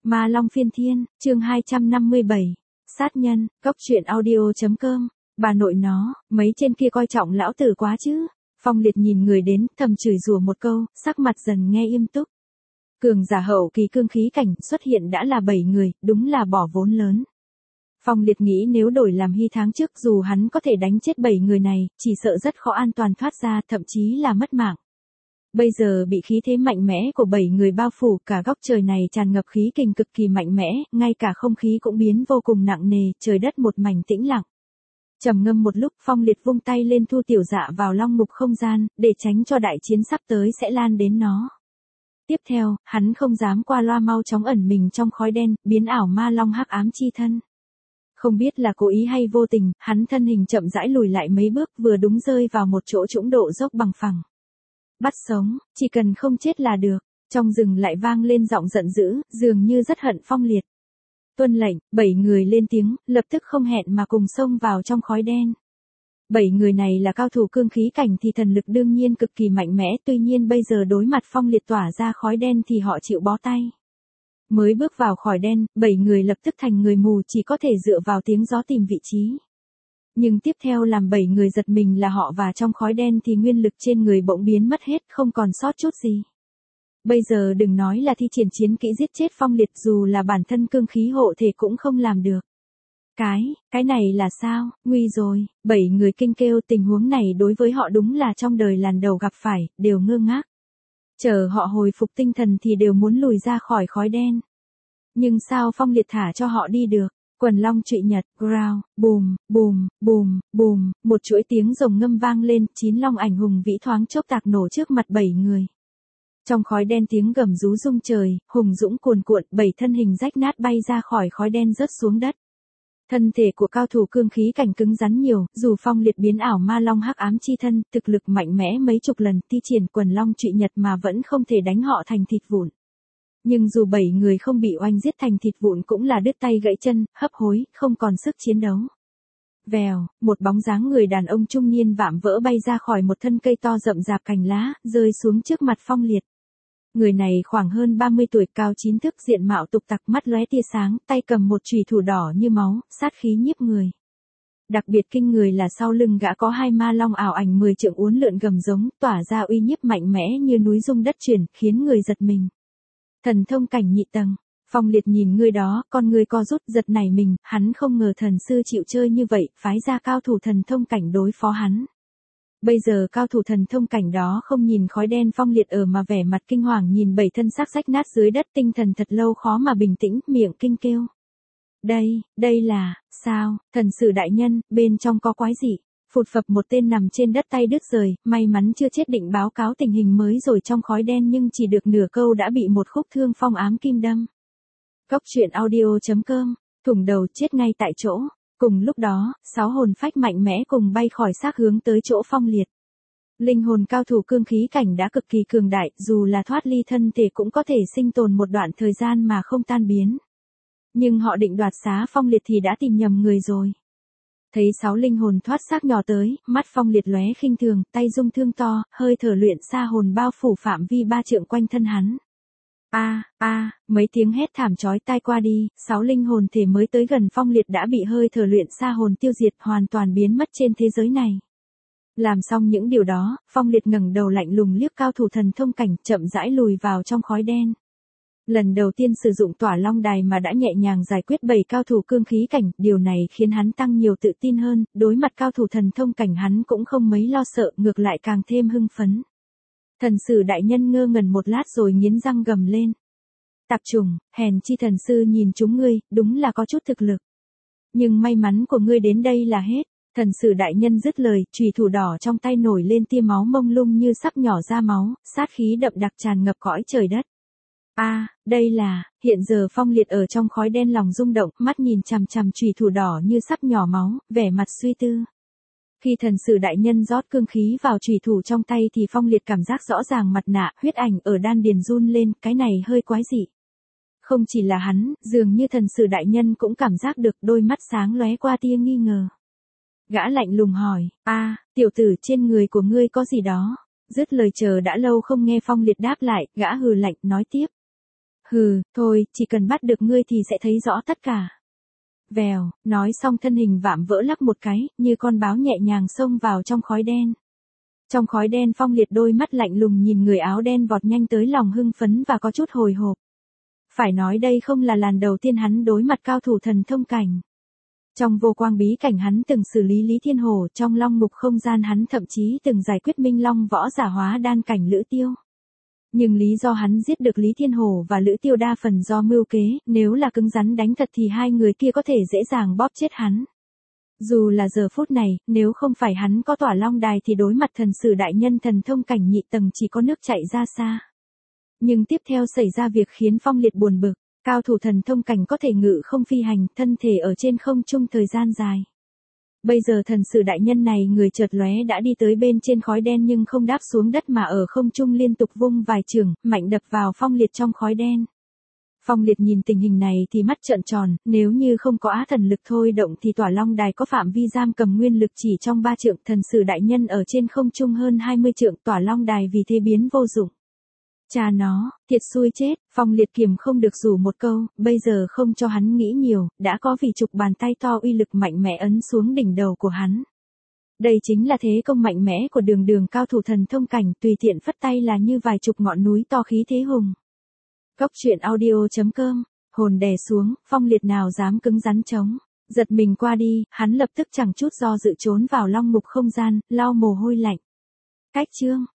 Ma Long Phiên Thiên, chương 257. Sát nhân, Cốc truyện audio.com. Bà nội nó, mấy trên kia coi trọng lão tử quá chứ. Phong Liệt nhìn người đến, thầm chửi rủa một câu, sắc mặt dần nghe im túc. Cường giả hậu kỳ cương khí cảnh xuất hiện đã là 7 người, đúng là bỏ vốn lớn. Phong Liệt nghĩ nếu đổi làm Hy tháng trước dù hắn có thể đánh chết 7 người này, chỉ sợ rất khó an toàn thoát ra, thậm chí là mất mạng. Bây giờ bị khí thế mạnh mẽ của 7 người bao phủ, cả góc trời này tràn ngập khí kình cực kỳ mạnh mẽ, ngay cả không khí cũng biến vô cùng nặng nề, trời đất một mảnh tĩnh lặng. Trầm ngâm một lúc, Phong Liệt vung tay lên thu tiểu dạ vào long ngục không gian, để tránh cho đại chiến sắp tới sẽ lan đến nó. Tiếp theo, hắn không dám qua loa mau chóng ẩn mình trong khói đen, biến ảo ma long hắc ám chi thân. Không biết là cố ý hay vô tình, hắn thân hình chậm rãi lùi lại mấy bước, vừa đúng rơi vào một chỗ trũng độ dốc bằng phẳng. Bắt sống, chỉ cần không chết là được. Trong rừng lại vang lên giọng giận dữ, dường như rất hận Phong Liệt. Tuân lệnh, 7 người lên tiếng, lập tức không hẹn mà cùng xông vào trong khói đen. 7 người này là cao thủ cương khí cảnh thì thần lực đương nhiên cực kỳ mạnh mẽ, tuy nhiên bây giờ đối mặt Phong Liệt tỏa ra khói đen thì họ chịu bó tay. Mới bước vào khỏi đen, 7 người lập tức thành người mù, chỉ có thể dựa vào tiếng gió tìm vị trí. Nhưng tiếp theo làm 7 người giật mình là họ và trong khói đen thì nguyên lực trên người bỗng biến mất hết, không còn sót chút gì. Bây giờ đừng nói là thi triển chiến kỹ giết chết Phong Liệt, dù là bản thân cương khí hộ thể cũng không làm được. Cái này là sao, nguy rồi, 7 người kinh kêu, tình huống này đối với họ đúng là trong đời lần đầu gặp phải, đều ngơ ngác. Chờ họ hồi phục tinh thần thì đều muốn lùi ra khỏi khói đen. Nhưng sao Phong Liệt thả cho họ đi được? Quần long trụy nhật, growl, bùm, bùm, bùm, bùm, một chuỗi tiếng rồng ngâm vang lên, 9 long ảnh hùng vĩ thoáng chốc tạc nổ trước mặt 7 người. Trong khói đen tiếng gầm rú rung trời, hùng dũng cuồn cuộn, 7 thân hình rách nát bay ra khỏi khói đen rớt xuống đất. Thân thể của cao thủ cương khí cảnh cứng rắn nhiều, dù Phong Liệt biến ảo ma long hắc ám chi thân, thực lực mạnh mẽ mấy chục lần, thi triển quần long trụy nhật mà vẫn không thể đánh họ thành thịt vụn. Nhưng dù 7 người không bị oanh giết thành thịt vụn cũng là đứt tay gãy chân, hấp hối, không còn sức chiến đấu. Vèo, một bóng dáng người đàn ông trung niên vạm vỡ bay ra khỏi một thân cây to rậm rạp cành lá, rơi xuống trước mặt Phong Liệt. Người này khoảng hơn 30 tuổi, cao 9 thước, diện mạo tục tặc, mắt lóe tia sáng, tay cầm một chùy thủ đỏ như máu, sát khí nhiếp người. Đặc biệt kinh người là sau lưng gã có 2 ma long ảo ảnh 10 trượng uốn lượn gầm giống, tỏa ra uy nhiếp mạnh mẽ như núi rung đất chuyển, khiến người giật mình. Thần thông cảnh nhị tầng. Phong Liệt nhìn người đó, con người co rút, giật nảy mình, hắn không ngờ thần sư chịu chơi như vậy, phái ra cao thủ thần thông cảnh đối phó hắn. Bây giờ cao thủ thần thông cảnh đó không nhìn khói đen Phong Liệt ở mà vẻ mặt kinh hoàng nhìn 7 thân xác rách nát dưới đất, tinh thần thật lâu khó mà bình tĩnh, miệng kinh kêu. Đây là, sao, thần sử đại nhân, bên trong có quái gì? Phụt phập một tên nằm trên đất tay đứt rời, may mắn chưa chết, định báo cáo tình hình mới rồi trong khói đen nhưng chỉ được nửa câu đã bị một khúc thương phong ám kim đâm. Cốc truyện audio.com, thủng đầu chết ngay tại chỗ. Cùng lúc đó, 6 hồn phách mạnh mẽ cùng bay khỏi xác hướng tới chỗ Phong Liệt. Linh hồn cao thủ cương khí cảnh đã cực kỳ cường đại, dù là thoát ly thân thể cũng có thể sinh tồn một đoạn thời gian mà không tan biến. Nhưng họ định đoạt xá Phong Liệt thì đã tìm nhầm người rồi. Thấy 6 linh hồn thoát xác nhỏ tới, mắt Phong Liệt lóe khinh thường, tay dung thương to, hơi thở luyện xa hồn bao phủ phạm vi 3 trượng quanh thân hắn. Mấy tiếng hét thảm chói tai qua đi, 6 linh hồn thể mới tới gần Phong Liệt đã bị hơi thở luyện xa hồn tiêu diệt, hoàn toàn biến mất trên thế giới này. Làm xong những điều đó, Phong Liệt ngẩng đầu lạnh lùng liếc cao thủ thần thông cảnh, chậm rãi lùi vào trong khói đen. Lần đầu tiên sử dụng tỏa long đài mà đã nhẹ nhàng giải quyết 7 cao thủ cương khí cảnh, điều này khiến hắn tăng nhiều tự tin hơn, đối mặt cao thủ thần thông cảnh hắn cũng không mấy lo sợ, ngược lại càng thêm hưng phấn. Thần sử đại nhân ngơ ngẩn một lát rồi nghiến răng gầm lên. Tạp trùng, hèn chi thần sư nhìn chúng ngươi, đúng là có chút thực lực. Nhưng may mắn của ngươi đến đây là hết. Thần sử đại nhân dứt lời, chùy thủ đỏ trong tay nổi lên tia máu mông lung như sắp nhỏ ra máu, sát khí đậm đặc tràn ngập cõi trời đất. Đây là, hiện giờ Phong Liệt ở trong khói đen lòng rung động, mắt nhìn chằm chằm chùy thủ đỏ như sắp nhỏ máu, vẻ mặt suy tư. Khi thần sử đại nhân rót cương khí vào chùy thủ trong tay thì Phong Liệt cảm giác rõ ràng mặt nạ, huyết ảnh ở đan điền run lên, cái này hơi quái dị. Không chỉ là hắn, dường như thần sử đại nhân cũng cảm giác được, đôi mắt sáng lóe qua tia nghi ngờ. Gã lạnh lùng hỏi, tiểu tử trên người của ngươi có gì đó? Dứt lời chờ đã lâu không nghe Phong Liệt đáp lại, gã hừ lạnh nói tiếp. Hừ, thôi, chỉ cần bắt được ngươi thì sẽ thấy rõ tất cả. Vèo, nói xong thân hình vạm vỡ lắc một cái, như con báo nhẹ nhàng xông vào trong khói đen. Trong khói đen Phong Liệt đôi mắt lạnh lùng nhìn người áo đen vọt nhanh tới, lòng hưng phấn và có chút hồi hộp. Phải nói đây không là lần đầu tiên hắn đối mặt cao thủ thần thông cảnh. Trong vô quang bí cảnh hắn từng xử lý Lý Thiên Hổ, trong long mục không gian hắn thậm chí từng giải quyết Minh Long võ giả hóa đan cảnh Lữ Tiêu. Nhưng lý do hắn giết được Lý Thiên Hổ và Lữ Tiêu đa phần do mưu kế, nếu là cứng rắn đánh thật thì hai người kia có thể dễ dàng bóp chết hắn. Dù là giờ phút này, nếu không phải hắn có tỏa long đài thì đối mặt thần sử đại nhân thần thông cảnh nhị tầng chỉ có nước chạy ra xa. Nhưng tiếp theo xảy ra việc khiến Phong Liệt buồn bực, cao thủ thần thông cảnh có thể ngự không phi hành, thân thể ở trên không trung thời gian dài. Bây giờ thần sử đại nhân này người chợt lóe đã đi tới bên trên khói đen nhưng không đáp xuống đất mà ở không trung liên tục vung vài chưởng, mạnh đập vào Phong Liệt trong khói đen. Phong Liệt nhìn tình hình này thì mắt trợn tròn, nếu như không có á thần lực thôi động thì tỏa long đài có phạm vi giam cầm nguyên lực chỉ trong 3 trượng, thần sử đại nhân ở trên không trung hơn 20 trượng, tỏa long đài vì thế biến vô dụng. Cha nó, thiệt xui chết, Phong Liệt kiềm không được rủ một câu, bây giờ không cho hắn nghĩ nhiều, đã có vì chục bàn tay to uy lực mạnh mẽ ấn xuống đỉnh đầu của hắn. Đây chính là thế công mạnh mẽ của đường đường cao thủ thần thông cảnh, tùy tiện phất tay là như vài chục ngọn núi to khí thế hùng. Cốc truyện audio.com, hồn đè xuống, Phong Liệt nào dám cứng rắn chống. Giật mình qua đi, hắn lập tức chẳng chút do dự trốn vào long mục không gian, lau mồ hôi lạnh. Cách chương.